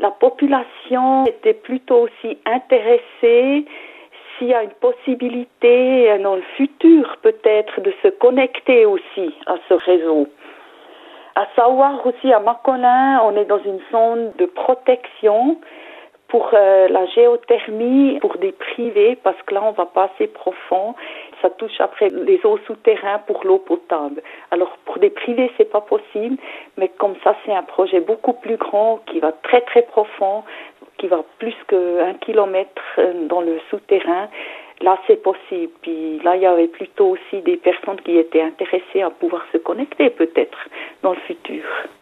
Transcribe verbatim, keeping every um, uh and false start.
la population était plutôt aussi intéressée s'il y a une possibilité dans le futur peut-être de se connecter aussi à ce réseau. À savoir aussi à Macolin, on est dans une zone de protection pour euh, la géothermie, pour des privés, parce que là on va pas assez profond, ça touche après les eaux souterraines pour l'eau potable. Alors pour des privés c'est pas possible, mais comme ça c'est un projet beaucoup plus grand qui va très très profond, qui va plus qu'un kilomètre dans le souterrain. Là c'est possible. Puis là il y avait plutôt aussi des personnes qui étaient intéressées à pouvoir se connecter peut-être dans le futur.